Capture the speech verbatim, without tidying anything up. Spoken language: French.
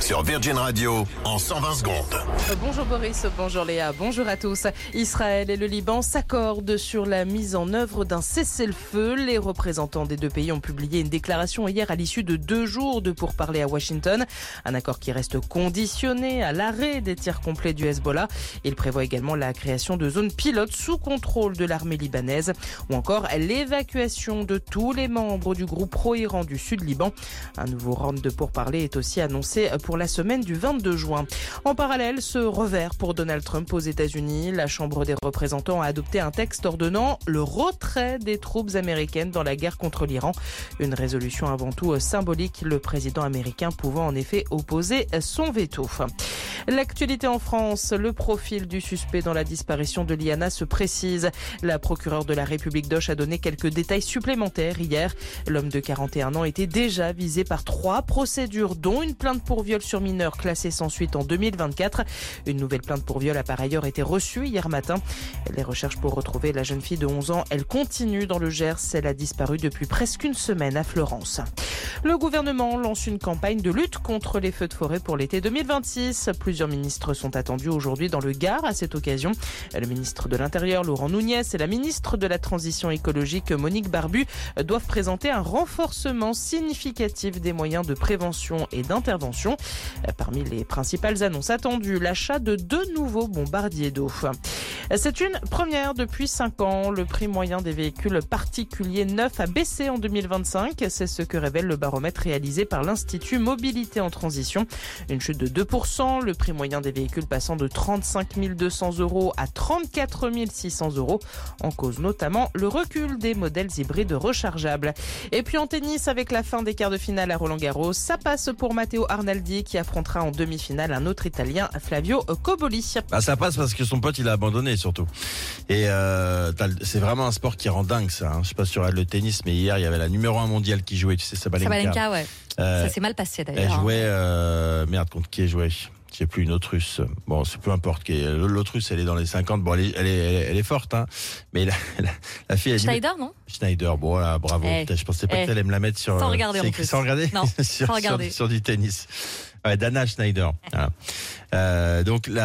sur Virgin Radio en cent vingt secondes. Bonjour Boris, bonjour Léa, bonjour à tous. Israël et le Liban s'accordent sur la mise en œuvre d'un cessez-le-feu. Les représentants des deux pays ont publié une déclaration hier à l'issue de deux jours de pourparlers à Washington. Un accord qui reste conditionné à l'arrêt des tirs complets du Hezbollah. Il prévoit également la création de zones pilotes sous contrôle de l'armée libanaise ou encore l'évacuation de tous les membres du groupe pro-Iran du Sud-Liban. Un nouveau round de pourparlers est aussi annoncé pour la semaine du vingt-deux juin. En parallèle, ce revers pour Donald Trump aux États-Unis. La Chambre des représentants a adopté un texte ordonnant le retrait des troupes américaines dans la guerre contre l'Iran. Une résolution avant tout symbolique, le président américain pouvant en effet opposer son veto. L'actualité en France, le profil du suspect dans la disparition de Liana se précise. La procureure de la République d'Auch a donné quelques détails supplémentaires hier. L'homme de quarante et un ans était déjà visé par trois procédures, dont une plainte pour viol sur mineur classée sans suite en deux mille vingt-quatre. Une nouvelle plainte pour viol a par ailleurs été reçue hier matin. Les recherches pour retrouver la jeune fille de onze ans, elles continuent dans le Gers. Elle a disparu depuis presque une semaine à Fleurance. Le gouvernement lance une campagne de lutte contre les feux de forêt pour l'été deux mille vingt-six. Plusieurs ministres sont attendus aujourd'hui dans le Gard à cette occasion. Le ministre de l'Intérieur, Laurent Nunez, et la ministre de la Transition écologique, Monique Barbu, doivent présenter un renforcement significatif des moyens de prévention et d'intervention. Parmi les principales annonces attendues, l'achat de deux nouveaux bombardiers d'eau. C'est une première depuis cinq ans. Le prix moyen des véhicules particuliers neufs a baissé en deux mille vingt-cinq. C'est ce que révèle le baromètre réalisé par l'Institut Mobilité en Transition. Une chute de deux pour cent. Le prix moyen des véhicules passant de trente-cinq mille deux cents euros à trente-quatre mille six cents euros. En cause notamment le recul des modèles hybrides rechargeables. Et puis en tennis, avec la fin des quarts de finale à Roland-Garros, ça passe pour Matteo Arnaldi qui affrontera en demi-finale un autre Italien, Flavio Cobolli. Ah, ça passe parce que son pote il a abandonné surtout. Et euh, c'est vraiment un sport qui rend dingue ça. Hein. Je sais pas sur le tennis, mais hier il y avait la numéro un mondiale qui jouait, tu sais, Sabalenka. Sabalenka, ouais. Euh, ça s'est mal passé d'ailleurs. Elle jouait, euh, merde, contre qui elle jouait ? Je sais plus, une autre russe. Bon, c'est peu importe. L'autre russe, elle est dans les cinquante. Bon, elle est, elle est, elle est forte, hein. Mais la, la, la fille, elle Schneider, dit, non? Schneider, bon, voilà, bravo. Eh, je pensais pas eh, qu'elle allait me la mettre sur. Sans regarder, en plus. Sans regarder? Non, sur, sans regarder. Sur, sur du tennis. Ouais, Dana Schneider. Voilà. Euh, donc, la,